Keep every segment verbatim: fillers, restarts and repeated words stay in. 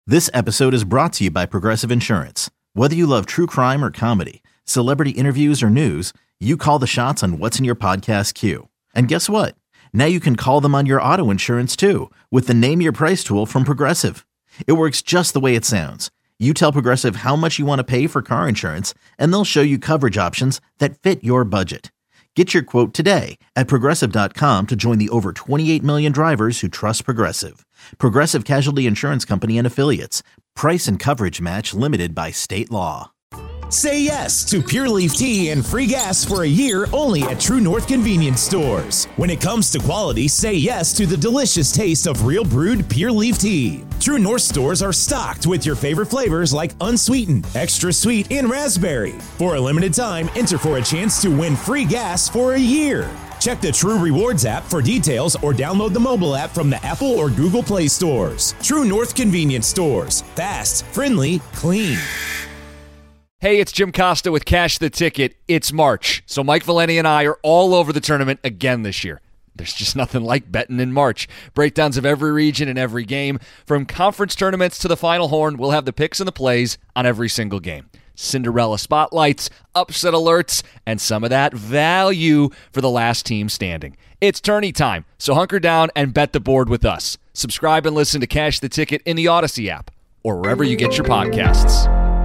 This episode is brought to you by Progressive Insurance. Whether you love true crime or comedy, celebrity interviews or news, you call the shots on what's in your podcast queue. And guess what? Now you can call them on your auto insurance too with the Name Your Price tool from Progressive. It works just the way it sounds. You tell Progressive how much you want to pay for car insurance, and they'll show you coverage options that fit your budget. Get your quote today at Progressive dot com to join the over twenty-eight million drivers who trust Progressive. Progressive Casualty Insurance Company and Affiliates. Price and coverage match limited by state law. Say yes to Pure Leaf Tea and free gas for a year only at True North Convenience Stores. When it comes to quality, say yes to the delicious taste of real brewed Pure Leaf Tea. True North stores are stocked with your favorite flavors like unsweetened, extra sweet, and raspberry. For a limited time, enter for a chance to win free gas for a year. Check the True Rewards app for details or download the mobile app from the Apple or Google Play stores. True North Convenience Stores. Fast, friendly, clean. Hey, it's Jim Costa with Cash the Ticket. It's March, so Mike Valeni and I are all over the tournament again this year. There's just nothing like betting in March. Breakdowns of every region and every game. From conference tournaments to the Final Horn, we'll have the picks and the plays on every single game. Cinderella spotlights, upset alerts, and some of that value for the last team standing. It's tourney time, so hunker down and bet the board with us. Subscribe and listen to Cash the Ticket in the Odyssey app or wherever you get your podcasts.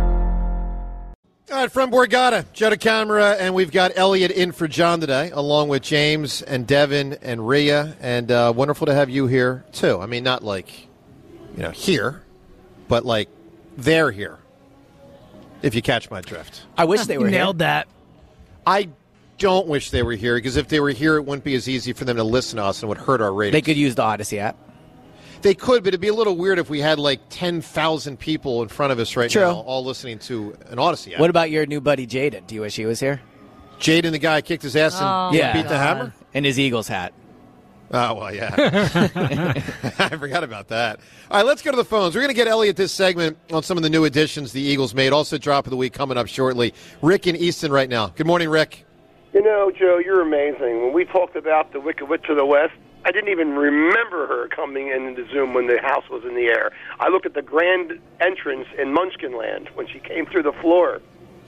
All right, from Borgata, Joe DeCamara, and we've got Elliot in for John today, along with James and Devin and Rhea, and uh, wonderful to have you here, too. I mean, not like, you know, here, but like they're here, if you catch my drift. I wish they were here. Nailed that. I don't wish they were here, because if they were here, it wouldn't be as easy for them to listen to us and it would hurt our ratings. They could use the Odyssey app. They could, but it'd be a little weird if we had like ten thousand people in front of us right True. now, all listening to an Odyssey app. What about your new buddy Jaden? Do you wish he was here? Jaden, the guy kicked his ass and Oh, beat yeah. the hammer? And his Eagles hat. Oh, well, yeah. I forgot about that. All right, let's go to the phones. We're going to get Elliot this segment on some of the new additions the Eagles made. Also, drop of the week coming up shortly. Rick in Easton right now. Good morning, Rick. You know, Joe, you're amazing. When we talked about the Wicked Witch of the West, I didn't even remember her coming into Zoom when the house was in the air. I looked at the grand entrance in Munchkinland when she came through the floor.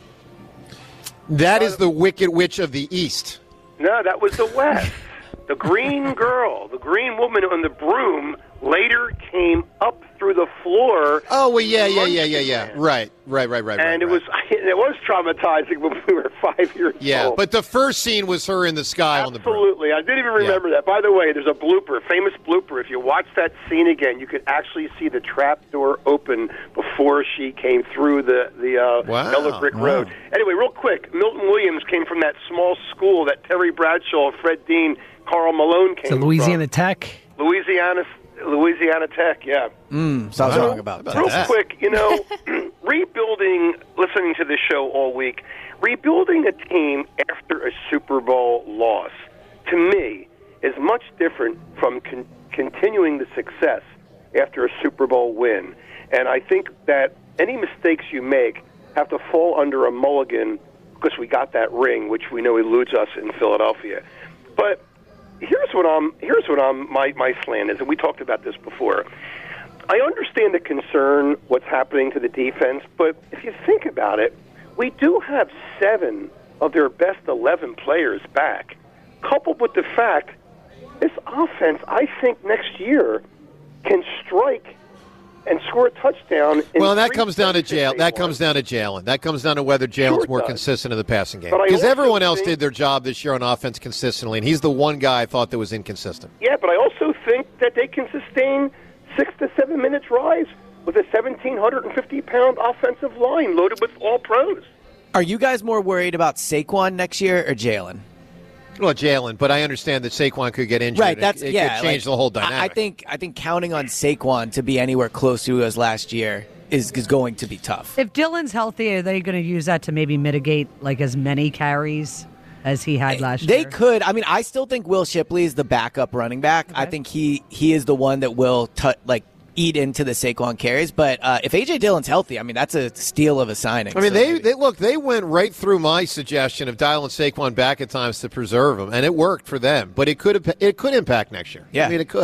That is the Wicked Witch of the East. No, that was the West. The green girl, the green woman on the broom, later came up through the floor. Oh, well, yeah, yeah, yeah, yeah, yeah. Right, right, right, right. And right, it was right. it was traumatizing when we were five years Yeah, old. but the first scene was her in the sky on the broom. Absolutely. I didn't even remember Yeah. that. By the way, there's a blooper, famous blooper. If you watch that scene again, you could actually see the trap door open before she came through the, the uh, Wow. yellow brick Wow. road. Anyway, real quick, Milton Williams came from that small school that Terry Bradshaw, Fred Dean, Carl Malone came To Louisiana from. Tech. Louisiana Louisiana Tech, yeah. Mm, so I was Wow. wrong about, About that. Real that. quick, you know, rebuilding, listening to this show all week, rebuilding a team after a Super Bowl loss, to me, is much different from con- continuing the success after a Super Bowl win. And I think that any mistakes you make have to fall under a mulligan because we got that ring, which we know eludes us in Philadelphia. But here's what I'm here's what I'm my, my slant is, and we talked about this before. I understand the concern, what's happening to the defense, but if you think about it, we do have seven of their best eleven players back, coupled with the fact this offense, I think next year, can strike and score a touchdown. In Well, that three comes down to places jail. they That won. comes down to Jalen. That comes down to whether Jalen's Sure it more does. consistent in the passing game. But I Because also everyone else think- did their job this year on offense consistently, and he's the one guy I thought that was inconsistent. Yeah, but I also think that they can sustain six to seven minute drives with a seventeen fifty pound offensive line loaded with all pros. Are you guys more worried about Saquon next year or Jalen? Well, Jalen, but I understand that Saquon could get injured. Right, that's it, it yeah. could change like, the whole I- dynamic. I think I think counting on Saquon to be anywhere close to who he was last year is is going to be tough. If Dylan's healthy, are they going to use that to maybe mitigate like as many carries as he had last They year? could. I mean, I still think Will Shipley is the backup running back. I Okay. think he he is the one that will tu- like eat into the Saquon carries. But uh, if A J Dillon's healthy, I mean, that's a steal of a signing. I mean, So they, maybe- they look. They went right through my suggestion of dialing Saquon back at times to preserve him, and it worked for them. But it could it could impact next year. Yeah. I mean, it could.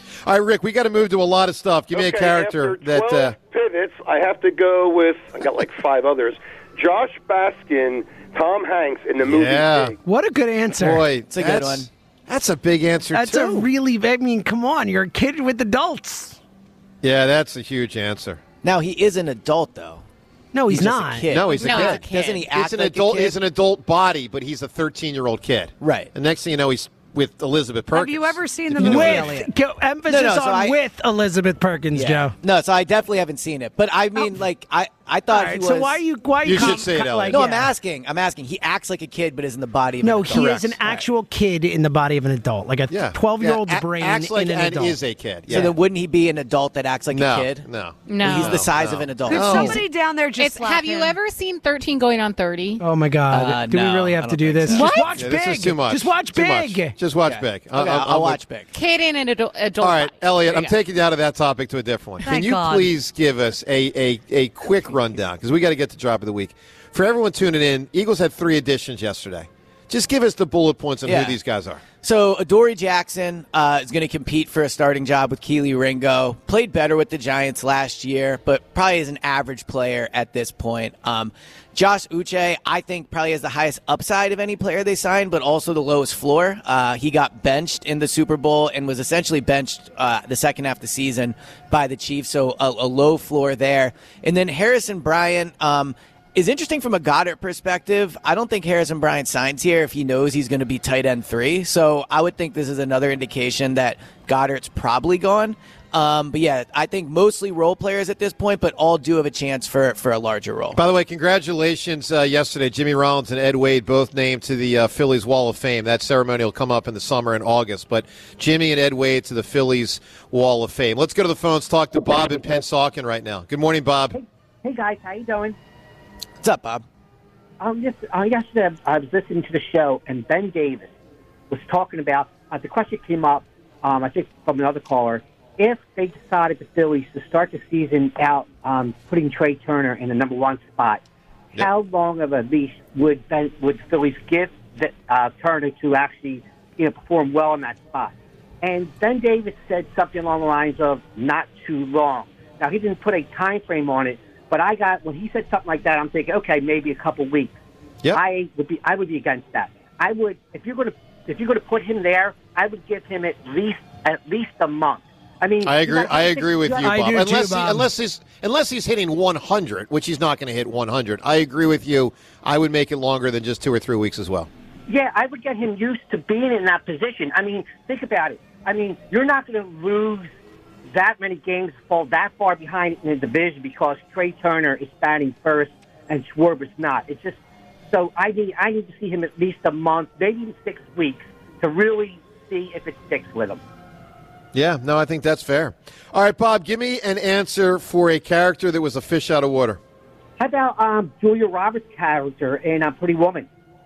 All right, Rick, we got to move to a lot of stuff. Give me okay, a character after that. twelve Uh, pivots, I have to go with. I got like five others. Josh Baskin, Tom Hanks in the movie. Yeah. Big. What a good answer. boy, It's a good that's- one. That's a big answer, That's too. a really, I mean, come on. You're a kid with adults. yeah, that's a huge answer. Now, he is an adult, though. No, he's, He's just a not. kid. No, he's a No, kid. he's a kid. Doesn't he act He's an like adult. a kid? He's an adult body, but he's a thirteen-year-old kid. Right. The next thing you know, he's with Elizabeth Perkins. Have you ever seen the You know movie, what I mean? Elliot? With, go, emphasis No, no, so on I- with Elizabeth Perkins, Yeah. Joe. No, so I definitely haven't seen it. But I mean, like, I, I All thought right, he was. so why are you? Why are you? You should com- say it, com- Elliot. like, No, I'm yeah. asking. I'm asking. He acts like a kid, but is in the body of No, an he adult. is an actual kid in the body of an adult, like a Yeah. twelve-year-old's Yeah, a- brain acts like in an and adult. is a kid. So Yeah. then, wouldn't he be an adult that acts like no, a kid? no. No. He's the size No. of an adult. Could No. somebody down there just It's, slap have you him? ever seen thirteen going on thirty? Oh my God! Uh, do no, we really have I to don't do think this? so. Just What? watch Yeah, Big. this is too much. Just watch Too Big. much. Just watch Okay. Big. Okay, I'll- I'll, I'll- watch Big. Kid in an adult. adult All right, body. Elliot, There I'm you go. taking you out of that topic to a different one. Can Thank you God. please give us a, a, a quick rundown? Because we got to get to drop of the week. For everyone tuning in, Eagles had three additions yesterday. Just give us the bullet points on Yeah. who these guys are. So Adoree Jackson uh, is going to compete for a starting job with Keely Ringo. Played better with the Giants last year, but probably is an average player at this point. Um, Josh Uche, I think, probably has the highest upside of any player they signed, but also the lowest floor. Uh, he got benched in the Super Bowl and was essentially benched uh, the second half of the season by the Chiefs, so a, a low floor there. And then Harrison Bryant. Um, is interesting from a Goddard perspective. I don't think Harrison Bryant signs here if he knows he's going to be tight end three. So I would think this is another indication that Goddard's probably gone. Um, but yeah, I think mostly role players at this point, but all do have a chance for, for a larger role. By the way, congratulations uh, yesterday. Jimmy Rollins and Ed Wade both named to the uh, Phillies Wall of Fame. That ceremony will come up in the summer in August. But Jimmy and Ed Wade to the Phillies Wall of Fame. Let's go to the phones, talk to Bob in Pennsauken right now. Good morning, Bob. Hey, hey guys, how you doing? What's up, Bob? Um, yes, uh, yesterday I was listening to the show, and Ben Davis was talking about uh, the question came up. Um, I think from another caller, if they decided the Phillies to start the season out um, putting Trey Turner in the number one spot, Yep. how long of a leash would Ben, would the Phillies give the, uh, Turner to actually you know perform well in that spot? And Ben Davis said something along the lines of not too long. Now he didn't put a time frame on it. But I got when he said something like that, I'm thinking, okay, maybe a couple weeks. Yep. I would be, I would be against that. I would, if you're going to, if you're going to put him there, I would give him at least, at least a month. I mean, I you agree. gotta- I agree with you, I Bob. do too, unless, Bob. He, unless he's unless he's hitting one hundred, which he's not going to hit one hundred. I agree with you. I would make it longer than just two or three weeks as well. Yeah, I would get him used to being in that position. I mean, think about it. I mean, you're not going to lose that many games, fall that far behind in the division because Trey Turner is batting first and Schwarber's not. It's just so I need I need to see him at least a month, maybe even six weeks, to really see if it sticks with him. Yeah, no, I think that's fair. All right, Bob, give me an answer for a character that was a fish out of water. How about um, Julia Roberts' character in uh, Pretty Woman?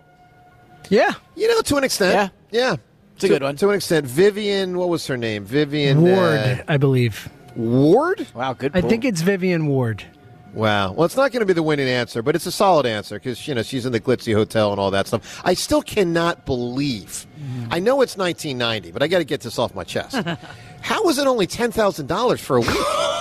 Yeah. You know, to an extent. Yeah. Yeah. It's a to, good one. To an extent. Vivian, what was her name? Vivian Ward, uh, I believe. Ward? Wow, good I pull. think it's Vivian Ward. Wow. Well, it's not going to be the winning answer, but it's a solid answer because, you know, she's in the glitzy hotel and all that stuff. I still cannot believe. I know it's nineteen ninety, but I got to get this off my chest. How was it only ten thousand dollars for a week?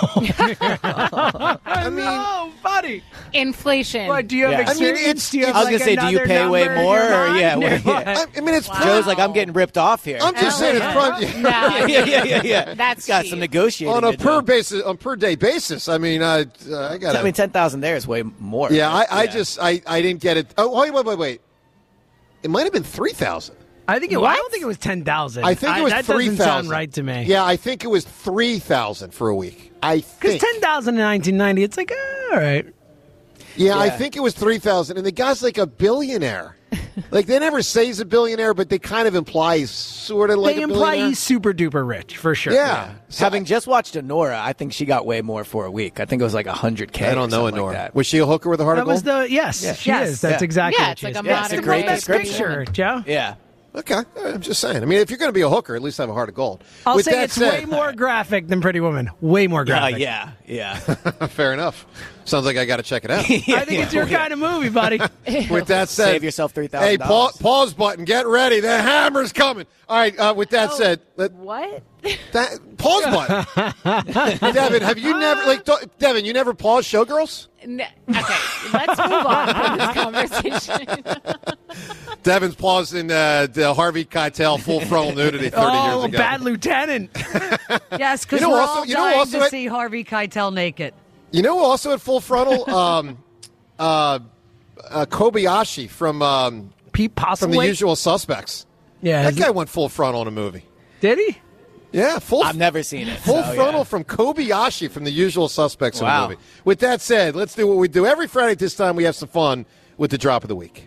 I mean, no, buddy. Inflation. What, do you have Yeah. I mean, experience? it's- do you have I was like gonna say, do you another pay way number in more, your or- mind? yeah, well, What? yeah. I, I mean, it's Wow. Joe's like, I'm getting ripped off here. I'm just saying it's front. No. yeah, yeah, yeah, yeah. That's got cheap. some negotiating On a to per do. basis, on per day basis. I mean, I, uh, I got. I mean, ten thousand there is way more. yeah, I, I Yeah. just, I, I didn't get it. Oh, wait, wait, wait, wait. It might have been three thousand. I think it. I What? don't think it was ten thousand. I think it was that three doesn't thousand. sound right to me. Yeah, I think it was three thousand for a week. I because think. ten thousand in nineteen ninety, it's like uh, all right. Yeah, I Yeah. think it was three thousand, and the guy's like a billionaire. Like they never say he's a billionaire, but they kind of imply he's sort of like They a imply billionaire. he's super duper rich for sure. Yeah. So Having just watched Honora, I think she got way more for a week. I think it was like one hundred K. I don't know or Honora. Like that. Was she a hooker with a heart That of was gold? the yes, Yeah. she Yes. is. That's Yeah. exactly Yeah, what it's she like is. a Yeah, modern it's a great great best description. picture, Joe. Yeah. Okay, I'm just saying. I mean, if you're going to be a hooker, at least have a heart of gold. I'll With say that it's said, way more graphic than Pretty Woman. Way more Uh, graphic. yeah, yeah. fair enough. Sounds like I got to check it out. I think it's your kind of movie, buddy. With that said, Save yourself three thousand Hey, dollars. pa- pause button. Get ready. The hammer's coming. All right. Uh, with that Oh. said, let, What? That pause button. Devin, have you never like do- Devin? You never paused Showgirls? N- okay, let's move on from this conversation. Devin's paused in uh, the Harvey Keitel full frontal nudity thirty oh, years ago. bad lieutenant. Yes, because You know we're also- all you know dying also to it- see Harvey Keitel naked. You know, who also at full frontal, um, uh, uh, Kobayashi from um, Pete from The Postlethwaite? Usual Suspects. Yeah, That is guy it- went full frontal in a movie. did he? Yeah, full. I've never seen it. Full so, frontal yeah. from Kobayashi from The Usual Suspects in Wow. a movie. With that said, let's do what we do every Friday. At this time, we have some fun with the drop of the week.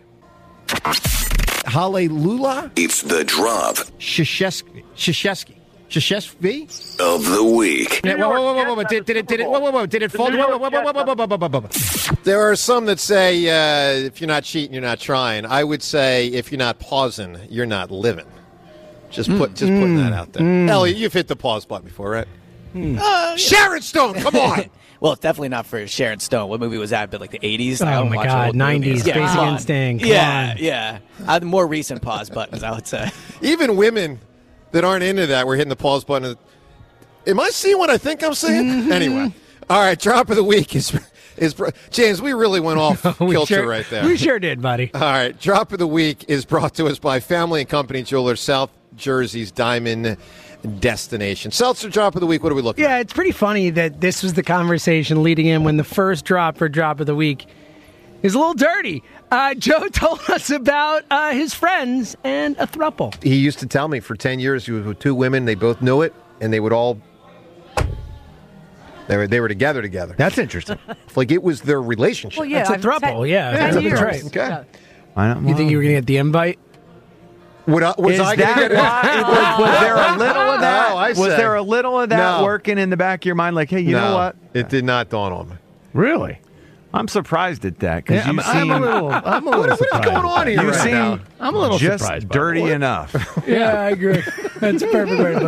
Hallelujah. It's the drop Shashesky. Shashesky. Shashesky? of the week. Whoa, whoa, whoa, whoa, whoa. Did, did it, did it, whoa, whoa, whoa. Did it fall? Whoa, whoa, whoa, whoa, whoa, whoa, whoa, whoa, whoa, whoa. There are some that say uh, if you're not cheating, you're not trying. I would say if you're not pausing, you're not living. Just put, just putting that out there. Elliot, you've hit the pause button before, right? Uh, Sharon Stone, come on. Well, it's definitely not for Sharon Stone. What movie was that? But like the eighties? I Oh don't my watch God, old nineties, movies. Basic come on. Instinct, come Yeah, on. yeah. Uh, the more recent pause buttons, I would say. Even women that aren't into that were hitting the pause button. Am I seeing what I think I'm seeing? Mm-hmm. Anyway, all right. Drop of the week is is James. We really went off We kilter sure- right there. We sure did, buddy. All right. Drop of the week is brought to us by Family and Company Jewelers, South Jersey's Diamond Destination. Seltzer drop of the week. What are we looking at? Yeah, it's pretty funny that this was the conversation leading in when the first drop for drop of the week is a little dirty. Uh, Joe told us about uh, his friends and a throuple. He used to tell me for ten years he was with two women. They both knew it, and they would all. They were, they were together together. That's interesting. Like it was their relationship. Well, yeah, That's a I've throuple, said- yeah. ten That's years. right. Okay. Yeah. I don't, You think you were going to get the invite? Would I, was Is I going to that get it? why, was, was there a little of that? No, I was say- there a little of that No. working in the back of your mind? Like, hey, you no, know what? It did not dawn on me. Really? I'm surprised at that because Yeah, you I'm, seem I'm a little. I'm a little What is surprised. going on here you right seem now? I'm a little just surprised by it. dirty enough. Yeah, I agree. That's a perfect way to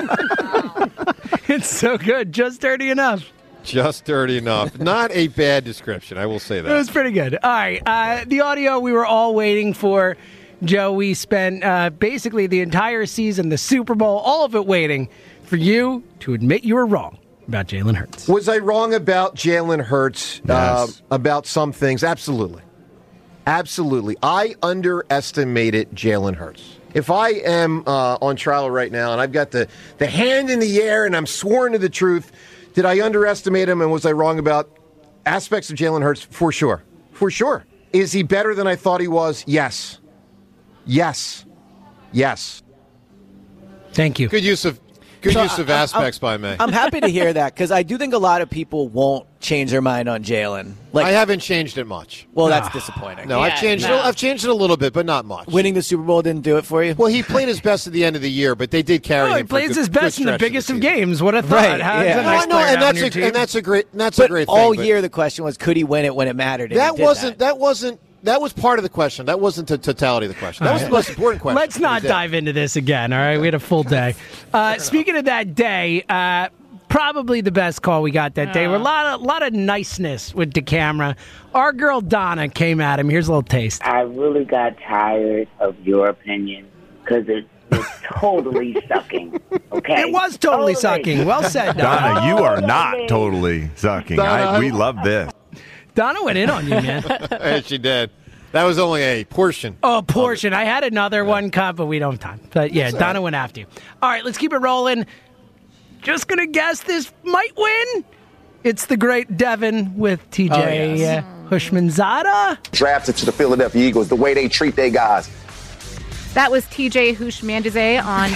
put it. It's so good, just dirty enough. Just dirty enough. Not a bad description. I will say It was that. pretty good. All right, uh, the audio we were all waiting for. Joe, we spent uh, basically the entire season, the Super Bowl, all of it waiting for you to admit you were wrong about Jalen Hurts. Was I wrong about Jalen Hurts? Uh, Yes. about some things? Absolutely. Absolutely. I underestimated Jalen Hurts. If I am uh, on trial right now and I've got the, the hand in the air and I'm sworn to the truth, did I underestimate him and was I wrong about aspects of Jalen Hurts? For sure. For sure. Is he better than I thought he was? Yes. Yes. Yes. Thank you. Good use of good So, use of I- I- aspects by me. I'm happy to hear that because I do think a lot of people won't change their mind on Jalen. Like, I haven't changed it much. well, that's disappointing. No, I've Yeah, changed. no. It, I've changed it a little bit, but not much. Winning the Super Bowl didn't do it for you. Well, he played his best at the end of the year, but they did carry Oh, him. he for a plays good- his good best in the stretch biggest of season. games. What a thought. Right, How- yeah. that's a No, nice I know, player to and have that's on your a, team. and that's a great. And that's a But great all thing. but year the question was, could he win it when it mattered? And he that did wasn't. That. That wasn't. That was part of the question. That wasn't the totality of the question. That was the most important question. Let's not He did. dive into this again, all right? We had a full day. Uh, speaking of that day, uh, probably the best call we got that day. A lot of, lot of niceness with the camera. Our girl Donna came at him. Here's a little taste. I really got tired of your opinion because it was totally sucking. Okay, It was totally sucking. Well said, Donna. Donna, you are not totally sucking. I, we love this. Donna went in on you, man. Hey, she did. That was only a portion. Oh, portion. I had another one cut, but we don't have time. But yeah, That's all Donna right. went after you. All right, let's keep it rolling. Just going to guess this might win. It's the great Devin with T J Oh, yes. uh, Hushmanzada. Drafted to the Philadelphia Eagles, the way they treat their guys. That was T J Houshmandzadeh on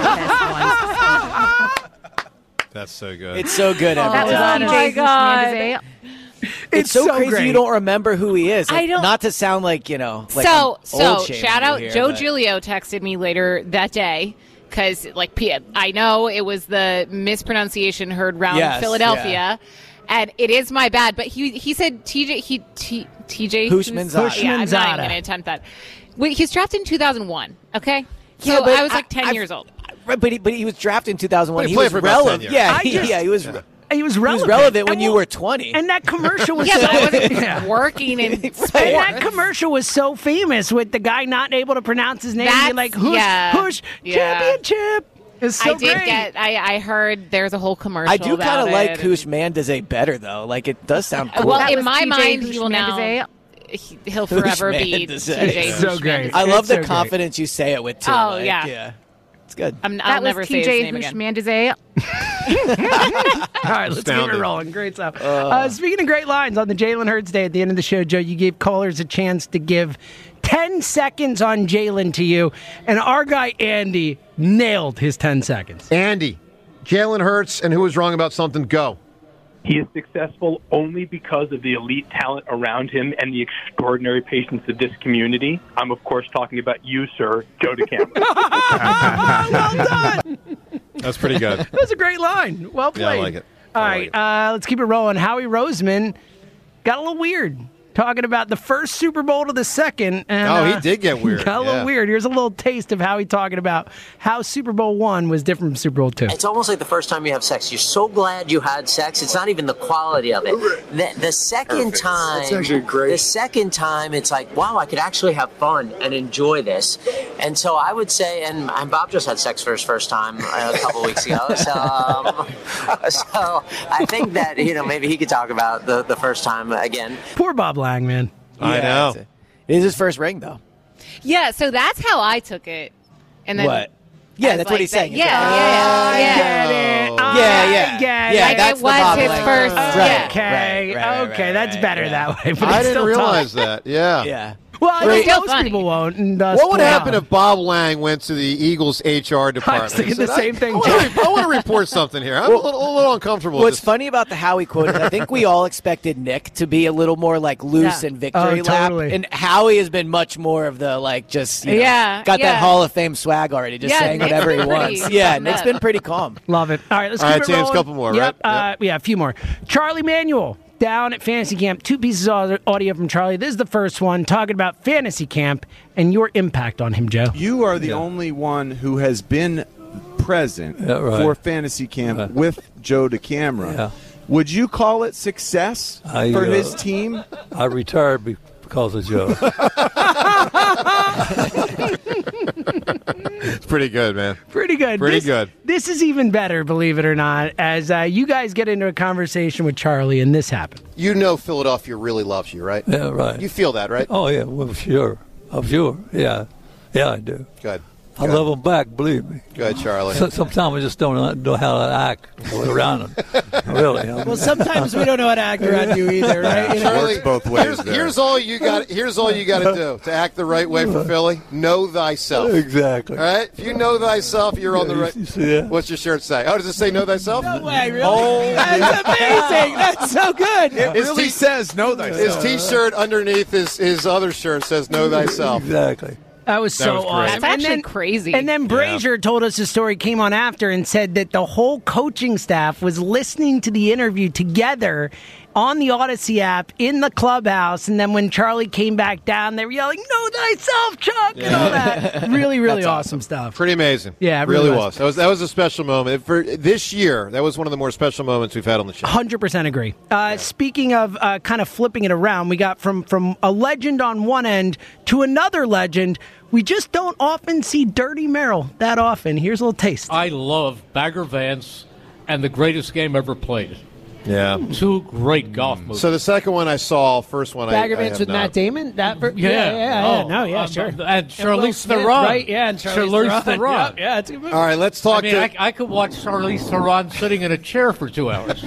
this one. That's so good. It's so good. every That was time. T J Oh my God. Houshmandzadeh. It's, so, so crazy great. you don't remember who he is. I don't- Not to sound like, you know, like so I'm so old shaming shout you out here, Joe but- Giglio texted me later that day because like P- I know it was the mispronunciation heard round Yes, Philadelphia, and it is my bad. But he he said T J he T, TJ Houshmandzadeh. Yeah, I'm not Houshmandzadeh. even going to attempt that. Wait, he's drafted in two thousand one. Okay, so Yeah, but I was like I- ten I've- years old. Right, but he, but he was drafted in two thousand one. But he He, played was for about ten relevant. years. Yeah, I he, just- yeah, he was. He was He relevant. was relevant when And you well- were twenty. And that commercial was Yeah, so but I wasn't Yeah. working in Right. sports. And that commercial was so famous with the guy not able to pronounce his name. That's- You're like, Hush, yeah. Hush, Yeah. championship. It's so I did great. get. I, I heard there's a whole commercial. I do kind of like Hoosh Mandazay better though. Like it does sound cool. Well, That in was my T J mind, Hoosh he will now. Mandazay. he- He'll forever be T J. Mandazay. So great. I love It's the so great. confidence you say it with too. Oh, like, yeah. yeah, it's good. I'm, That I'll was never say his T J name Hoosh again. Mandazay. All right, let's keep Astounding. it rolling. Great stuff. Uh, speaking of great lines, on the Jalen Hurts Day at the end of the show, Joe, you gave callers a chance to give ten seconds on Jalen to you, and our guy Andy nailed his ten seconds. Andy, Jalen Hurts, and who was wrong about something? Go. He is successful only because of the elite talent around him and the extraordinary patience of this community. I'm, of course, talking about you, sir, Joe DeCamera. Well done. That's pretty good. That was a great line. Well Yeah, played. I like it. All I right, uh, let's keep it rolling. Howie Roseman got a little weird talking about the first Super Bowl to the second. And, Oh, he uh, did get weird, Got a little yeah. weird. Here's a little taste of Howie talking about how Super Bowl one was different from Super Bowl two. It's almost like the first time you have sex. You're so glad you had sex. It's not even the quality of it. The, the second Perfect. time, That's actually great. The second time, it's like, wow, I could actually have fun and enjoy this. And so I would say, and, and Bob just had sex for his first time uh, a couple weeks ago. So, um, so I think that you know maybe he could talk about the, the first time again. Poor Bob Lang, man. I know. It is his first ring though. Yeah, so that's how I took it. And then What? Yeah, I was that's what like he's that- saying. Yeah, yeah, yeah. Get it. Yeah, I yeah. get Yeah, it. that's it the was Bob his Lang. first. Right, yeah. Okay, right, right, okay, right, that's right, better yeah. that way. But I it's didn't still realize tough. that. Yeah. Yeah. Well, I Great. think Still most funny. people won't. And, uh, What would split happen out. if Bob Lang went to the Eagles H R department? thinking and said, the same I, thing, I want, to re- I want to report something here. I'm a, little, a little uncomfortable. What's with this. funny about the Howie quote is I think we all expected Nick to be a little more like loose Yeah. and victory Oh, lap, totally. and Howie has been much more of the like just you know, Yeah, got yeah. that Hall of Fame swag already, just Yeah, saying Nick's whatever he been pretty wants. Yeah, buttoned Nick's up. been pretty calm. Love it. All right, let's All keep right, it James, rolling. couple more, yep, right? Uh, yeah, a few more. Charlie Manuel down at Fantasy Camp. Two pieces of audio from Charlie. This is the first one talking about Fantasy Camp and your impact on him, Joe. You are the only one who has been present Yeah, right. for Fantasy Camp Right. with Joe DeCamera. Yeah. Would you call it success I, for uh, his team? I retired be- because of Joe. It's pretty good, man. Pretty good. Pretty This- good. This is even better, believe it or not, as uh, you guys get into a conversation with Charlie and this happened. You know Philadelphia really loves you, right? Yeah, right. You feel that, right? Oh, yeah, well, sure. I'm sure. Yeah. Yeah, I do. Good. I Good. love them back, believe me. Good, Charlie. So, sometimes I just don't know how to act around them. Really. Well, sometimes we don't know how to act around you either, right? You know? Charlie, both ways Here's, there. here's all you got. Here's all you got to do to act the right way for Philly. Know thyself. Exactly. All right. If you know thyself, you're on the Yeah, right. you see that? What's your shirt say? Oh, does it say know thyself? No way, really? Oh, That's amazing. That's so good. It His really t- says no His thyself. T-shirt underneath his his other shirt says know thyself. Exactly. That was That so was great. awesome. That's And actually then- crazy. And then Brazier told us the story, came on after, and said that the whole coaching staff was listening to the interview together on the Odyssey app in the clubhouse. And then when Charlie came back down, they were yelling, "Know thyself, Chuck!" and all that. Really, really awesome stuff. Pretty amazing. Yeah, it really, really was. was. That was that was a special moment for this year. That was one of the more special moments we've had on the show. one hundred percent agree. Uh, speaking of uh, kind of flipping it around, we got from, from a legend on one end to another legend. We just don't often see Dirty Merrill that often. Here's a little taste. I love Bagger Vance and The Greatest Game Ever Played. Yeah. Two great golf movies. So the second one I saw, first one I, Bagger I Vance have with not. Matt Damon? That ver- Yeah. yeah, yeah, yeah, Oh, no, yeah, um, sure. And Will Charlize Smith, Theron. right? Yeah, and Charlize, Charlize Theron. Theron. Yeah, yeah, it's a good movie. All right, let's talk I mean, to. I, I could watch Charlize Theron sitting in a chair for two hours.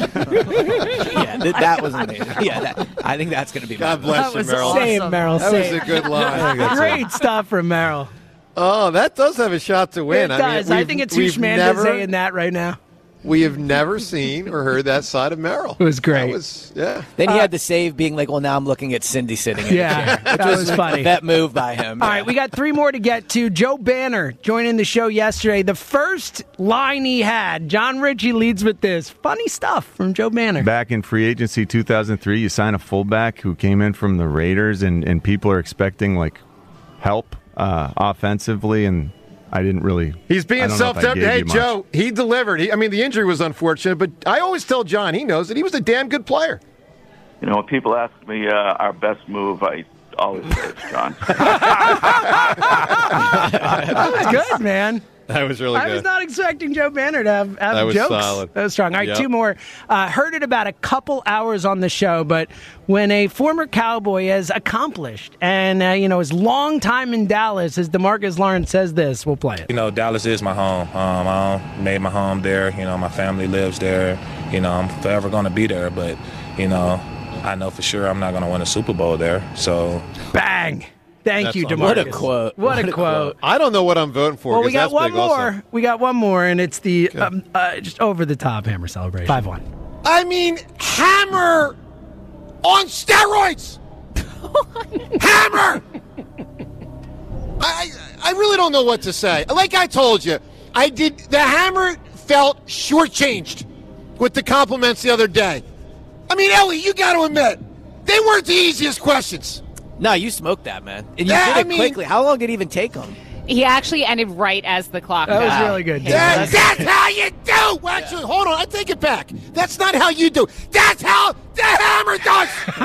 Yeah, th- that was amazing. Yeah, that, I think that's going to be. God my- bless That you, was Merrill. same, Merrill. That same. was a good line. Great stuff from Merrill. Oh, that does have a shot to win. It I does. mean, I we've- think it's we've Hushman never, saying that right now. We have never seen or heard that side of Merrill. It was great. That was, yeah. Then he had the save being like, well, now I'm looking at Cindy sitting in Yeah, the chair. Which that was funny. That move by him. All right, we got three more to get to. Joe Banner joining the show yesterday. The first line he had, John Ritchie leads with this. Funny stuff from Joe Banner. Back in free agency two thousand three, you sign a fullback who came in from the Raiders, and, and people are expecting like help uh, offensively, and I didn't really. He's I being don't know if I self-deprecating. gave Hey, you much. Joe, he delivered. He, I mean, the injury was unfortunate, but I always tell John, he knows that he was a damn good player. You know, when people ask me uh, our best move, I always say it's John. That was good, man. That was really I good. was not expecting Joe Banner to have, have That was jokes. solid. That was strong. All right, Yep. two more. Uh, heard it about a couple hours on the show, but when a former Cowboy has accomplished and, uh, you know, his long time in Dallas, as DeMarcus Lawrence says this, we'll play it. You know, Dallas is my home. Um, I made my home there. You know, my family lives there. You know, I'm forever going to be there. But, you know, I know for sure I'm not going to win a Super Bowl there. So, bang. Thank That's you, awesome. DeMarcus. What a quote. What, What a a quote. I don't know what I'm voting for. Well, we 'cause got that's one big also. more. We got one more, and it's the um, uh, just over the top hammer celebration. five one. I mean, hammer on steroids. Hammer. I I really don't know what to say. Like I told you, I did. The hammer felt shortchanged with the compliments the other day. I mean, Ellie, you got to admit they weren't the easiest questions. No, you smoked that, man. And you Yeah, did it I mean- quickly. How long did it even take him? He actually ended right as the clock. That was got really good. hit. That- that's how you do. Well, actually, hold on. I take it back. That's not how you do. That's how the hammer does.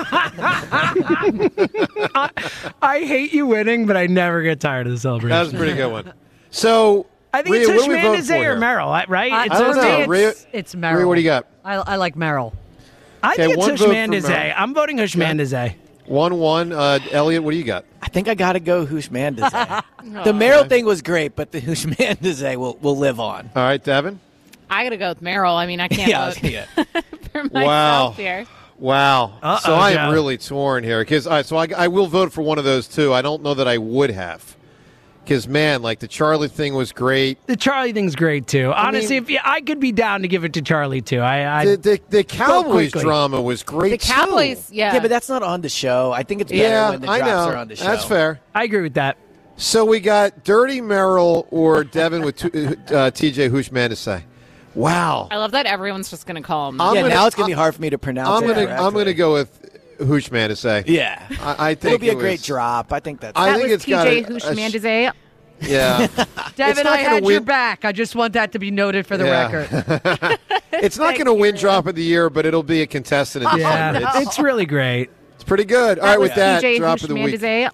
I, I hate you winning, but I never get tired of the celebration. That was a pretty good one. So, I think Rhea, it's what are we voting Hushman for or here? Merrill, right? I, It's I don't for know. me, it's, Rhea- it's Merrill. Rhea, what do you got? I, I like Merrill. I Okay, think one it's vote for Hushman Merrill. Dezay. I'm voting Hushman Dezay. One one. Uh, Elliot, what do you got? I think I got to go Hushman Dezay. The Merrill thing was great, but the Hushman Dezay will, will live on. All right, Devin. I got to go with Merrill. I mean, I can't Yeah, I was vote gonna for myself Wow. here. Wow. Uh-oh, so I am Joe. really torn here because all right, so I, I will vote for one of those two. I don't know that I would have because man, like the Charlie thing was great. The Charlie thing's great too. Honestly, mean- if I could be down to give it to Charlie too. I, I The the, the Cowboys quickly. drama was great. The Cowboys, too. yeah. Yeah, but that's not on the show. I think it's better Yeah, when the I drops know. are on the show. That's fair. I agree with that. So we got Dirty Merrill or Devin with t- uh, T J Hushman to say. Wow. I love that everyone's just going to call him. I'm yeah, gonna- now it's going to be hard for me to pronounce I'm it gonna correctly. I'm gonna go with Hushman to say. Yeah. I, I think It'll be a it great was- drop. I think that's... I that think was it's T got J a- a sh- Hushmandezay. Yeah. It's Devin, not I gonna had win- your back. I just want that to be noted for the Yeah. record. It's not going to win drop of the year, but it'll be a contestant in Yeah, December. It's, it's really great. it's pretty good. All That right, was with that, T J drop of the week. Hushmandezay.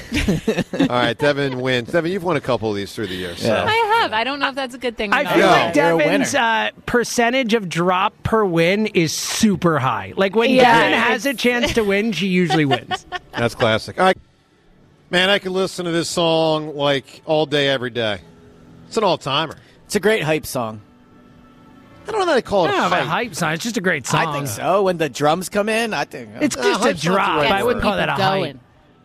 All right, Devin wins. Devin, you've won a couple of these through the years. So. Yeah. I have. I don't know if that's a good thing or I not. feel No. like You're a Devin's winner. uh, percentage of drop per win is super high. Like when Yeah, Devin it's- has a chance to win, she usually wins. That's classic. All right. Man, I could listen to this song like all day, every day. It's an all-timer. It's a great hype song. I don't know that I call it I don't a have a hype. hype song. It's just a great song. I think so. When the drums come in, I think... It's Uh, just a hype's not the drop. right I wouldn't word. call that a People hype. going.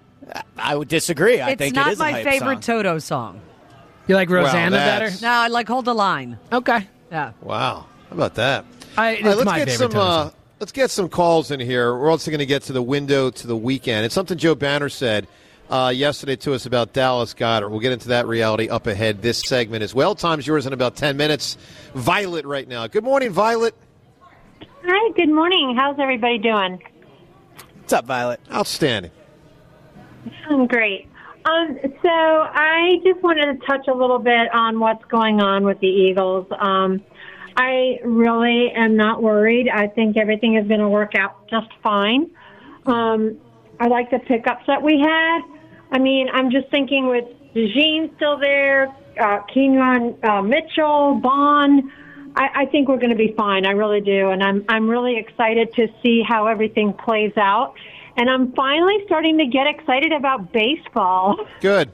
I would disagree. I it's think not it is a my hype favorite song. Toto song. You like Rosanna better? that's- No, I like Hold the Line. Okay. Yeah. Wow. How about that? I, All it's right, let's my get favorite some. Toto Uh, song. let's get some calls in here. We're also going to get to the window to the weekend. It's something Joe Banner said uh, yesterday to us about Dallas Goedert. We'll get into that reality up ahead this segment as well. Time's yours in about ten minutes. Violet right now. Good morning, Violet. Hi, good morning. How's everybody doing? What's up, Violet? Outstanding. I'm great. Um, so I just wanted to touch a little bit on what's going on with the Eagles. Um, I really am not worried. I think everything is going to work out just fine. Um, I like the pickups that we had. I mean, I'm just thinking with DeJean still there, uh, Keenan uh, Mitchell, Bond. I, I think we're going to be fine. I really do, and I'm I'm really excited to see how everything plays out. And I'm finally starting to get excited about baseball. Good.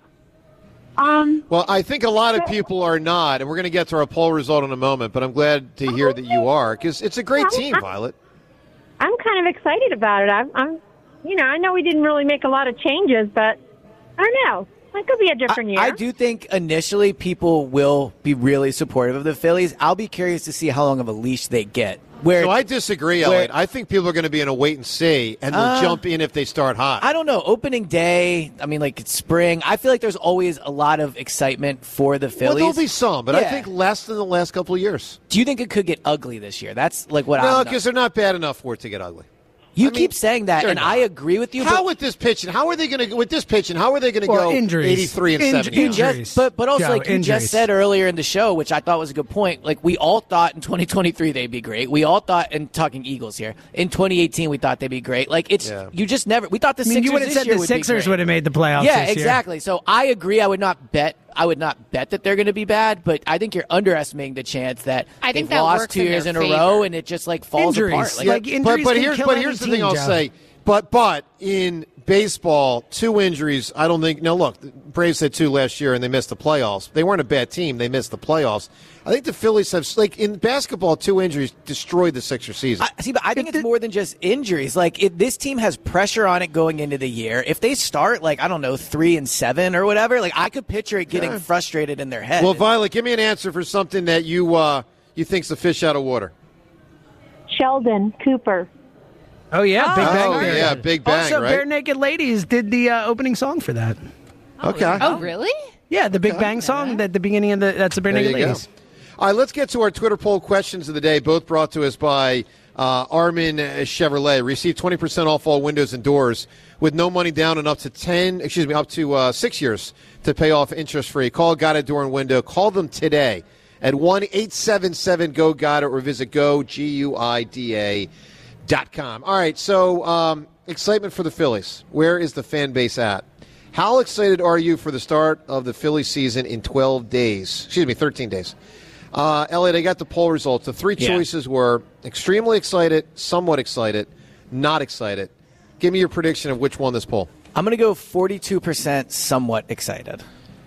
Um, Well, I think a lot of people are not, and we're going to get to our poll result in a moment, but I'm glad to hear that you are, because it's a great team, Violet. I'm kind of excited about it. I'm, I'm, you know, I know we didn't really make a lot of changes, but I don't know. It could be a different year. I do think initially people will be really supportive of the Phillies. I'll be curious to see how long of a leash they get. Where So I disagree, where- Elliot. I think people are going to be in a wait and see, and they'll Uh, jump in if they start hot. I don't know. Opening day, I mean, like it's spring. I feel like there's always a lot of excitement for the Well, Phillies. there'll be some, but I Yeah. think less than the last couple of years. Do you think it could get ugly this year? That's like what No, I'm. because they're not bad enough for it to get ugly. You I mean, keep saying that, they're and not. I agree with you. How but with this pitching? How are they going to with this pitching? How are they going to Well, go injuries. eighty-three and Inj- seventy? You just, but but also Joe, like you injuries. just said earlier in the show, which I thought was a good point. Like we all thought in twenty twenty-three they'd be great. We all thought, and talking Eagles here, in twenty eighteen we thought they'd be great. Like it's Yeah. you just never. We thought the I mean, Sixers you would have this said year the would be Sixers great. would have made the playoffs Yeah, this year. exactly. So I agree. I would not bet I would not bet that they're going to be bad, but I think you're underestimating the chance that I think they've that lost works two in years their in a favor. row and it just like falls Injuries. apart. Like, Like, injuries but, but can here's kill but any here's the team, thing I'll Joe. say. But but in baseball, two injuries. I don't think. No, look, the Braves had two last year and they missed the playoffs. They weren't a bad team. They missed the playoffs. I think the Phillies have like in basketball, two injuries destroyed the Sixers season. I, see, but I think it's more than just injuries. Like, if this team has pressure on it going into the year, if they start, like, I don't know, three and seven or whatever, like, I could picture it getting Yeah. frustrated in their head. Well, Violet, give me an answer for something that you uh, you think's a fish out of water. Sheldon Cooper. Oh, yeah, Big Oh, Bang yeah, Theory. Big Bang, Also, right? Bare Naked Ladies did the uh, opening song for that. Okay. Oh, really? Yeah, the Big Bang song at the beginning of the, that's the Bare There Naked you go. Ladies. All right, let's get to our Twitter poll questions of the day, both brought to us by uh, Armin Chevrolet. Receive twenty percent off all windows and doors with no money down and up to ten, excuse me, up to uh, six years to pay off interest-free. Call Got It Door and Window. Call them today at one eight seven seven G O G O T It or visit go, G U I D A dot com. All right, so um, excitement for the Phillies. Where is the fan base at? How excited are you for the start of the Phillies season in twelve days? Excuse me, thirteen days. Uh, Elliot, I got the poll results. The three Yeah. choices were extremely excited, somewhat excited, not excited. Give me your prediction of which won this poll. I'm going to go forty-two percent somewhat excited.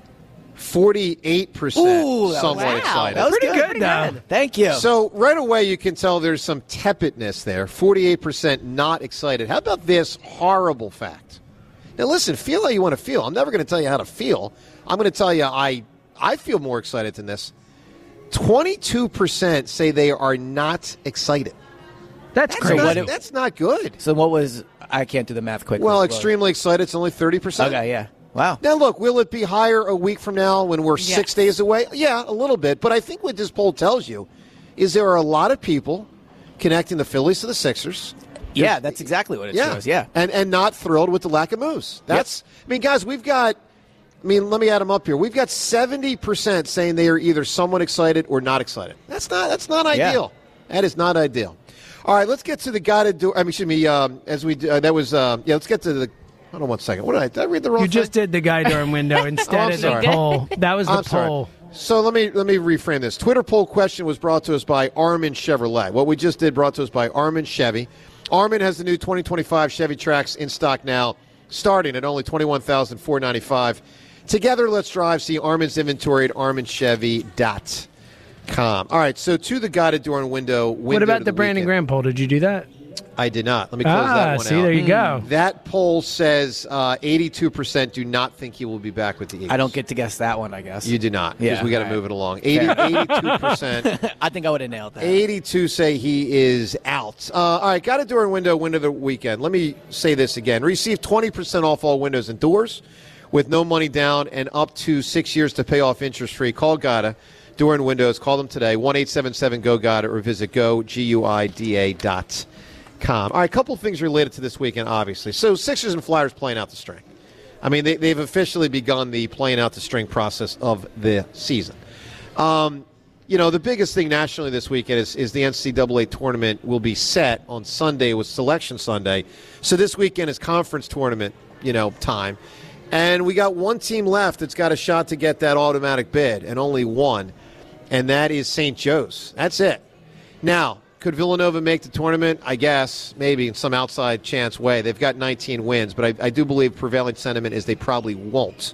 forty-eight percent Ooh, that- somewhat wow. excited. That was Pretty good, good, pretty though. good. Thank you. So right away you can tell there's some tepidness there. forty-eight percent not excited. How about this horrible fact? Now listen, feel how you want to feel. I'm never going to tell you how to feel. I'm going to tell you I I feel more excited than this. twenty-two percent say they are not excited. That's, That's crazy. not, What it- that's not good. So what was, I can't do the math quickly. Well, What- extremely excited. It's only thirty percent. Okay, yeah. Wow. Now, look, will it be higher a week from now when we're Yes. six days away? Yeah, a little bit. But I think what this poll tells you is there are a lot of people connecting the Phillies to the Sixers. Yeah, that's exactly what it Yeah. shows. Yeah. And, and not thrilled with the lack of moves. That's, I mean, guys, we've got, I mean, let me add them up here. We've got seventy percent saying they are either somewhat excited or not excited. That's not, that's not Yeah. ideal. That is not ideal. All right, let's get to the guided door. I mean, excuse me, um, as we, uh, that was, uh, yeah, let's get to the, hold on one second. What did I, did I read the wrong You thing? just did the guy door and window Oh, instead I'm of the sorry. poll. That was the I'm sorry. poll. So let me let me reframe this. Twitter poll question was brought to us by Armin Chevrolet. What we just did brought to us by Armin Chevy. Armin has the new twenty twenty-five Chevy Trax in stock now, starting at only twenty-one thousand four hundred ninety-five dollars. Together, let's drive. See Armin's inventory at armin chevy dot com. All right, so to the guided door and window. window What about to the Brandon weekend. Graham poll? Did you do that? I did not. Let me close Ah, that one see, out. there you go. That poll says uh, eighty-two percent do not think he will be back with the Eagles. I don't get to guess that one, I guess. You do not, because Yeah, we got to all right. move it along. eighty, eighty-two percent. I think I would have nailed that. eighty-two say he is out. Uh, all right, got a door and window, window of the weekend. Let me say this again. Receive twenty percent off all windows and doors with no money down and up to six years to pay off interest-free. Call Gada, Door and Windows. Call them today, one eight seven seven G O G O T It, or visit go, G U I D A dot com. All right, a couple of things related to this weekend, obviously. So Sixers and Flyers playing out the string. I mean, they, they've officially begun the playing out the string process of the season. Um, you know, the biggest thing nationally this weekend is, is the N C double A tournament will be set on Sunday with Selection Sunday. So this weekend is conference tournament, you know, time. And we got one team left that's got a shot to get that automatic bid, and only one, and that is Saint Joe's. That's it. Now, could Villanova make the tournament? I guess, maybe in some outside chance way. They've got nineteen wins, but I, I do believe prevailing sentiment is they probably won't.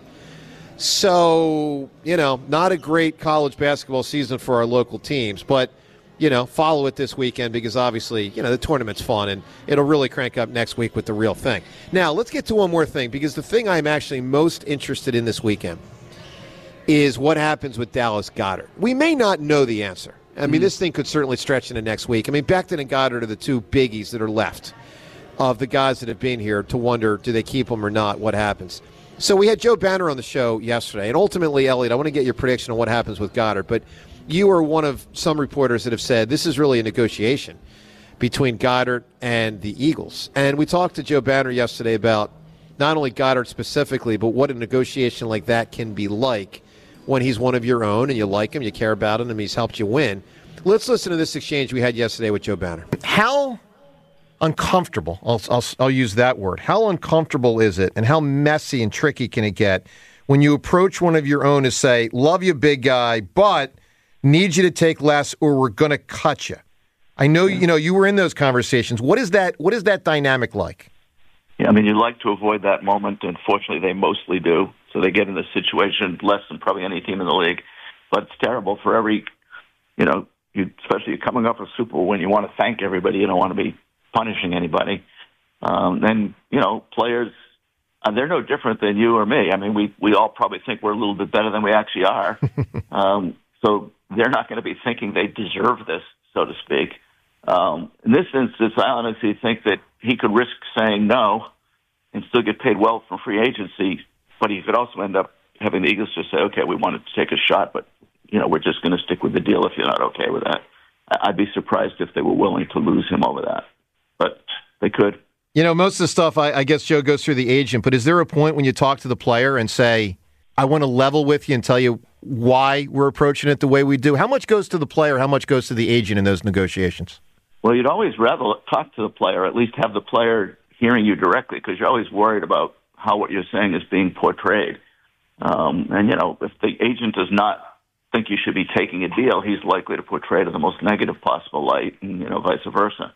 So, you know, not a great college basketball season for our local teams, but, you know, follow it this weekend because obviously, you know, the tournament's fun and it'll really crank up next week with the real thing. Now, let's get to one more thing because the thing I'm actually most interested in this weekend is what happens with Dallas Goddard. We may not know the answer. I mean, mm-hmm. this thing could certainly stretch into next week. I mean, Becton and Goddard are the two biggies that are left of the guys that have been here to wonder, do they keep them or not? What happens? So we had Joe Banner on the show yesterday, and ultimately, Elliot, I want to get your prediction on what happens with Goddard, but you are one of some reporters that have said this is really a negotiation between Goddard and the Eagles. And we talked to Joe Banner yesterday about not only Goddard specifically, but what a negotiation like that can be like when he's one of your own and you like him, you care about him, and he's helped you win. Let's listen to this exchange we had yesterday with Joe Banner. How uncomfortable, I'll, I'll, I'll use that word, how uncomfortable is it and how messy and tricky can it get when you approach one of your own to say, love you, big guy, but need you to take less or we're going to cut you? I know, you know, you were in those conversations. What is that, what is that dynamic like? Yeah, I mean, you'd like to avoid that moment, and fortunately they mostly do. So they get in this situation less than probably any team in the league. But it's terrible for every, you know, you, especially coming off a Super Bowl when you want to thank everybody, you don't want to be punishing anybody. Um, and, you know, players, and they're no different than you or me. I mean, we, we all probably think we're a little bit better than we actually are. um, so they're not going to be thinking they deserve this, so to speak. Um, in this instance, I honestly think that he could risk saying no and still get paid well from free agency, but he could also end up having the Eagles just say, okay, we wanted to take a shot, but, you know, we're just going to stick with the deal if you're not okay with that. I'd be surprised if they were willing to lose him over that, but they could. You know, most of the stuff, I, I guess, Joe, goes through the agent, but is there a point when you talk to the player and say, I want to level with you and tell you why we're approaching it the way we do? How much goes to the player? How much goes to the agent in those negotiations? Well, you'd always rather talk to the player, at least have the player hearing you directly, because you're always worried about how what you're saying is being portrayed. Um, and, you know, if the agent does not think you should be taking a deal, he's likely to portray to the most negative possible light, and, you know, vice versa.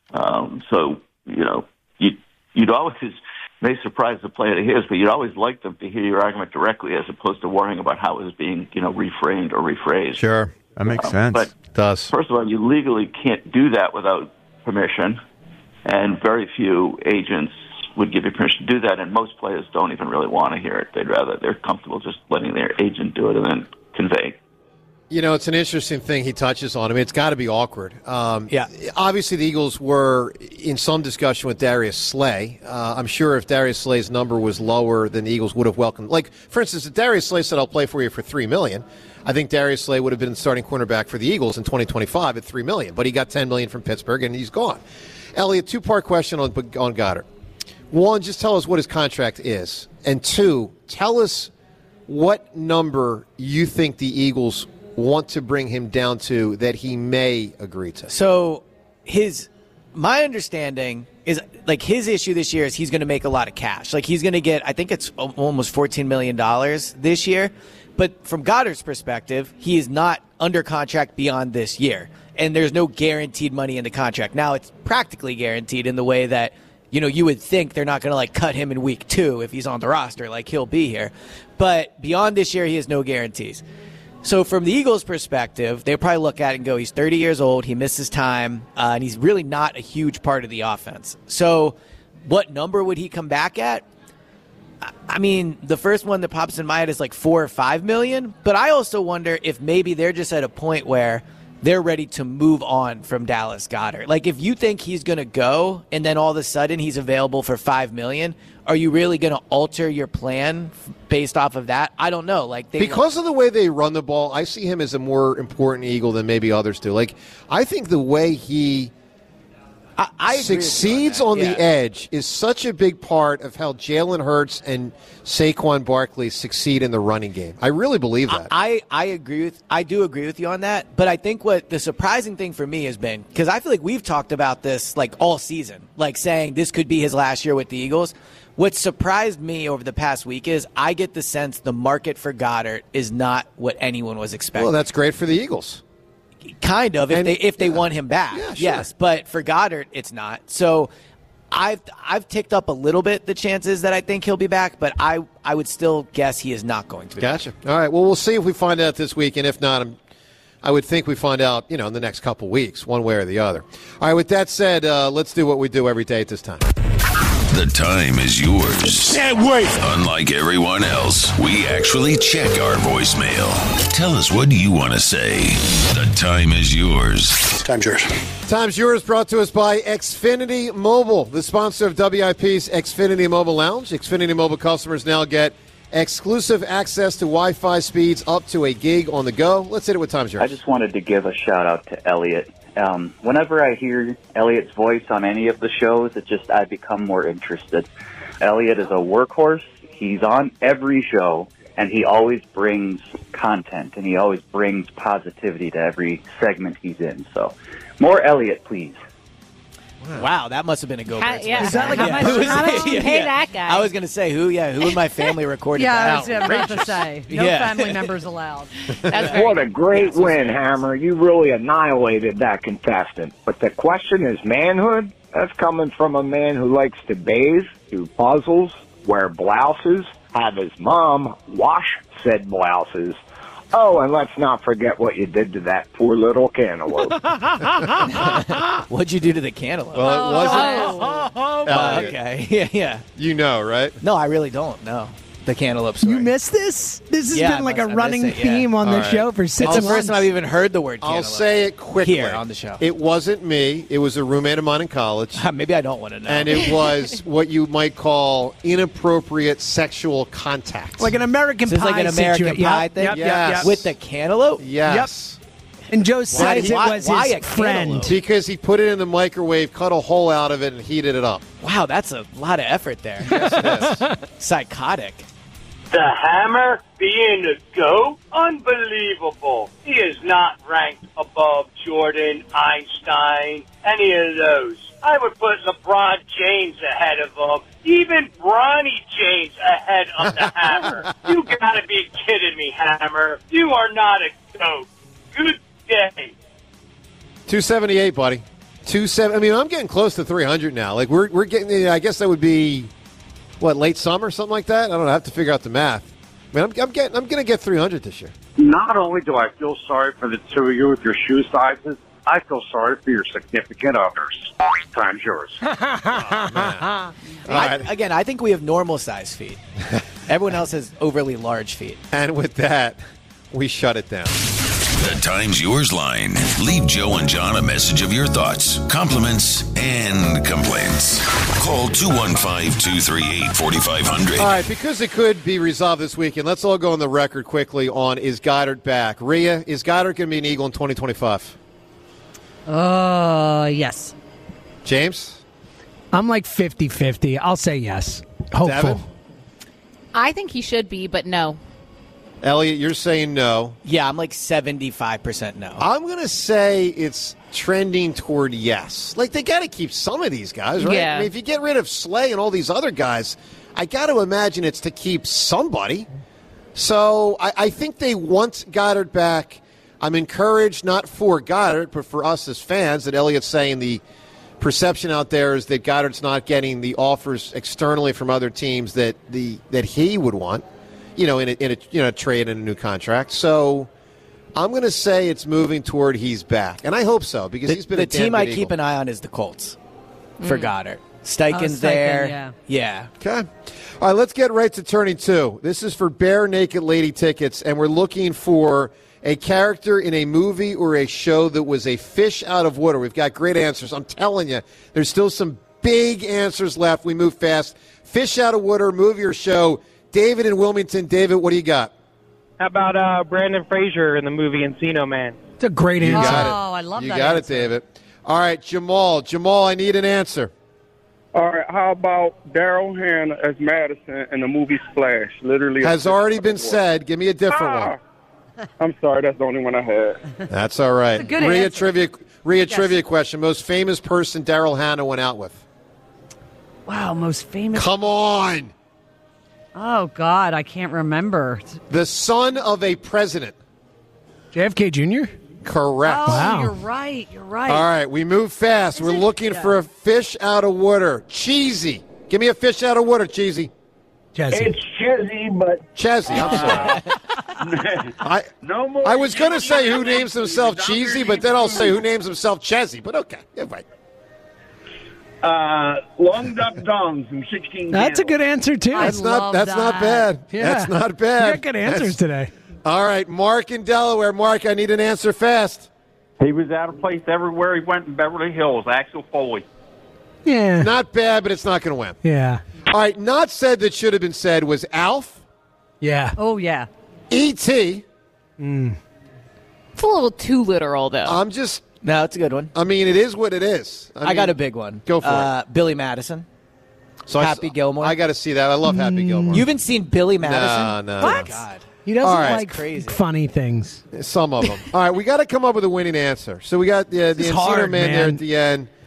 Um, so, you know, you, you'd always, may surprise the player to hear, but you'd always like them to hear your argument directly as opposed to worrying about how it was being, you know, reframed or rephrased. Sure. That makes um, sense. But it does. First of all, you legally can't do that without permission, and very few agents would give you permission to do that, and most players don't even really want to hear it. They'd rather, they're comfortable just letting their agent do it and then convey. You know, it's an interesting thing he touches on. I mean, it's got to be awkward. Um, yeah. Obviously, the Eagles were in some discussion with Darius Slay. Uh, I'm sure if Darius Slay's number was lower, then the Eagles would have welcomed. Like, for instance, if Darius Slay said, I'll play for you for three million dollars, I think Darius Slay would have been starting cornerback for the Eagles in twenty twenty-five at three million dollars. But he got ten million dollars from Pittsburgh, and he's gone. Elliot, two-part question on, on Goddard. One, just tell us what his contract is. And two, tell us what number you think the Eagles want to bring him down to that he may agree to. So his my understanding is like his issue this year is he's going to make a lot of cash. Like he's going to get, I think it's almost fourteen million dollars this year. But from Goddard's perspective, he is not under contract beyond this year. And there's no guaranteed money in the contract. Now it's practically guaranteed in the way that, you know, you would think they're not going to like cut him in week two if he's on the roster. Like he'll be here. But beyond this year, he has no guarantees. So from the Eagles' perspective, they probably look at it and go, he's thirty years old, he misses time, uh, and he's really not a huge part of the offense. So what number would he come back at? I mean, the first one that pops in my head is like four or five million, but I also wonder if maybe they're just at a point where they're ready to move on from Dallas Goedert. Like if you think he's going to go and then all of a sudden he's available for five million, are you really going to alter your plan based off of that? I don't know. Like they, because of the way they run the ball, I see him as a more important Eagle than maybe others do. Like I think the way he I, I succeeds on, on yeah. the edge is such a big part of how Jalen Hurts and Saquon Barkley succeed in the running game. I really believe that. I, I agree with I do agree with you on that. But I think what the surprising thing for me has been, because I feel like we've talked about this like all season, like saying this could be his last year with the Eagles. What surprised me over the past week is I get the sense the market for Goddard is not what anyone was expecting. Well, that's great for the Eagles. Kind of, if and, they if they yeah. want him back, yeah, sure. yes. But for Goddard, it's not. So I've I've ticked up a little bit the chances that I think he'll be back, but I I would still guess he is not going to be. Gotcha. All right. Well, we'll see if we find out this week, and if not, I'm, I would think we find out, you know, in the next couple weeks, one way or the other. All right. With that said, uh, let's do what we do every day at this time. The time is yours. Can't wait. Unlike everyone else, we actually check our voicemail. Tell us, what do you want to say? The time is yours. Time's yours. Time's yours, brought to us by Xfinity Mobile, the sponsor of W I P's Xfinity Mobile Lounge. Xfinity Mobile customers now get exclusive access to Wi-Fi speeds up to a gig on the go. Let's hit it with Time's yours. I just wanted to give a shout-out to Elliot. Um, whenever I hear Elliot's voice on any of the shows, it just I become more interested. Elliot is a workhorse. He's on every show, and he always brings content, and he always brings positivity to every segment he's in. So, more Elliot, please. Wow, that must have been a go. How- Birds yeah. moment. Is that like a Yeah. much- Who was how it? much you pay that guy? I was going to say who. Yeah, who in my family recorded Yeah, I that? was about to say. No Yeah. family members allowed. What a great win, Hammer. You really annihilated that contestant. But the question is manhood? That's coming from a man who likes to bathe, do puzzles, wear blouses, have his mom wash said blouses. Oh, and let's not forget what you did to that poor little cantaloupe. What'd you do to the cantaloupe? Well, it wasn't. Oh, Oh, okay. Yeah, yeah. You know, right? No, I really don't know. The cantaloupe story. You missed this? This has Yeah, been I like must- a I running missed it, yeah. theme on All the right. show for six It's the months. first time I've even heard the word I'll cantaloupe. say it quickly. Here on the show. It wasn't me. It was a roommate of mine in college. Maybe I don't want to know. And it was what you might call inappropriate sexual contact. Like an American So it's Pie like an American situa- Pie Yep, thing? Yep, yep, Yes. yep. With the cantaloupe? Yes. And Joe says it why- was why his a friend. cantaloupe? Because he put it in the microwave, cut a hole out of it, and heated it up. Wow, that's a lot of effort there. Psychotic. The Hammer being the GOAT? Unbelievable. He is not ranked above Jordan, Einstein, any of those. I would put LeBron James ahead of him, even Bronny James ahead of the Hammer. You gotta be kidding me, Hammer. You are not a GOAT. Good day. two seventy-eight, buddy. two seventy. I mean, I'm getting close to three hundred now. Like we're we're getting. I guess that would be what, late summer, something like that. I don't know. I have to figure out the math. I mean, I'm, I'm getting. I'm going to get three hundred this year. Not only do I feel sorry for the two of you with your shoe sizes, I feel sorry for your significant others. Time's yours. I, again, I think we have normal size feet. Everyone else has overly large feet. And with that, we shut it down. The Time's Yours line. Leave Joe and John a message of your thoughts, compliments, and complaints. Call two one five, two three eight, four five zero zero. All right, because it could be resolved this weekend, let's all go on the record quickly on is Goddard back. Rhea, is Goddard going to be an Eagle in twenty twenty-five? Uh, yes. James? I'm like fifty-fifty. I'll say yes. Hopeful. Devin? I think he should be, but no. Elliot, you're saying no. Yeah, I'm like seventy-five percent no. I'm going to say it's trending toward yes. Like, they got to keep some of these guys, right? Yeah. I mean, if you get rid of Slay and all these other guys, I got to imagine it's to keep somebody. So I, I think they want Goddard back. I'm encouraged, not for Goddard, but for us as fans, that Elliott's saying the perception out there is that Goddard's not getting the offers externally from other teams that the that he would want, you know, in a, in a you know trade and a new contract. So I'm going to say it's moving toward he's back, and I hope so because the, he's been the a damn team I good keep Eagle. an eye on is the Colts for Mm. Goddard. Oh, Steichen's Steichen, there. yeah. yeah. Okay. All right, let's get right to turning two. This is for Bare Naked Lady tickets, and we're looking for a character in a movie or a show that was a fish out of water. We've got great answers. I'm telling you, there's still some big answers left. We move fast. Fish out of water, movie or show. David in Wilmington. David, what do you got? How about uh, Brandon Fraser in the movie Encino Man? It's a great You answer. got it. Oh, I love you that got answer. it, David. All right, Jamal. Jamal, I need an answer. All right, how about Daryl Hannah as Madison in the movie Splash? Literally, Has already been said. Give me a different Ah! one. I'm sorry, that's the only one I had. That's all right. That's a good Rhea answer. trivia. Rhea Yes. trivia question. Most famous person Daryl Hannah went out with. Wow, most famous. Come on. Oh, God, I can't remember. The son of a president. J F K Junior? Correct. Oh, Wow. you're right. You're right. All right, we move fast. We're looking for a fish out of water. Cheesy. Give me a fish out of water, Cheesy. Jesse. It's cheesy, but Chesy, I'm sorry. I, no more. I was going to say who names himself Cheesy, but then I'll say who names himself Chesy. But okay, yeah, right. Uh, Long Duck Dong from sixteen. That's a good answer, too. That's not. That's not bad. Yeah. That's not bad. You got good answers That's- today. All right, Mark in Delaware. Mark, I need an answer fast. He was out of place everywhere he went in Beverly Hills. Axel Foley. Yeah. Not bad, but it's not going to win. Yeah. All right, not said that should have been said was Alf, Yeah. Oh, yeah. E T Mm. It's a little too literal, though. I'm just. No, it's a good one. I mean, it is what it is. I, mean, got a big one. Go for uh, Billy Madison. So I- Happy Gilmore. I got to see that. I love Happy Gilmore. You haven't seen Billy Madison? No, no. What? God. He doesn't All right. like Crazy. funny things. Some of them. All right, we got to come up with a winning answer. So we got the, the This is Encino hard, man, there man. at the end.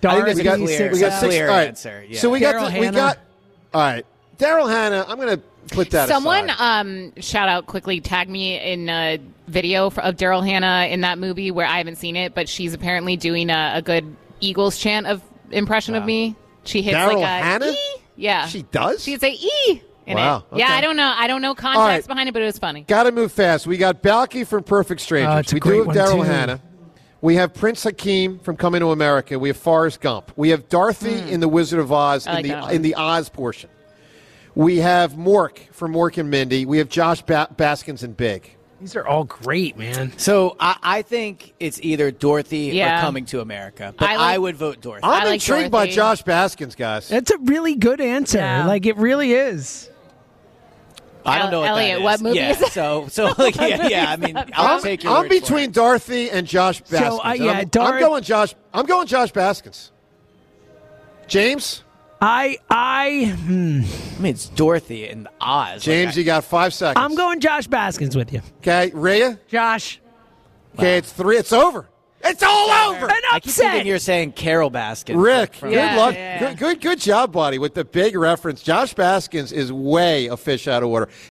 I think that's Darcy, a clear, we got a six. clear All right. answer. Yeah. So we Daryl got the, we Hannah. got. All right, Daryl Hannah. I'm going to put that Someone aside. um, shout out quickly, tag me in a video for, of Daryl Hannah in that movie where I haven't seen it, but she's apparently doing a, a good Eagles chant of impression of me. She hits Daryl like a Hannah? E. Yeah, She does? She'd say E in Wow, it. Yeah, okay. I don't know. I don't know All context right. behind it, but it was funny. Got to move fast. We got Balky from Perfect Strangers. Oh, it's a we great do have one, Daryl too. Hannah. We have Prince Hakeem from Coming to America. We have Forrest Gump. We have Dorothy in The Wizard of Oz I in like the that one. in the Oz portion. We have Mork from Mork and Mindy. We have Josh ba- Baskins in Big. These are all great, man. So I, I think it's either Dorothy Yeah. or Coming to America, but I I, like- would vote Dorothy. I'm I like intrigued by Dorothy. Josh Baskins, guys. That's a really good answer. Yeah. Like it really is. I don't know what Elliot, that is. what movie yeah, is that? So, so like, yeah, yeah. I mean, I'll I'm, take your I'm word for between it. Dorothy and Josh Baskins. uh, And yeah, I'm, Dor- I'm going Josh. I'm going Josh Baskins. James. I I hmm. I mean, it's Dorothy and Oz. James, Like, you got five seconds. I'm going Josh Baskins with you. Okay, Rhea. Josh. Okay, it's three. It's over. It's all over. An I keep thinking upset. you're saying Carol Baskin. Rick, from- good Yeah, luck. yeah. Good, good, good job, buddy, with the big reference. Josh Baskins is way a fish out of water.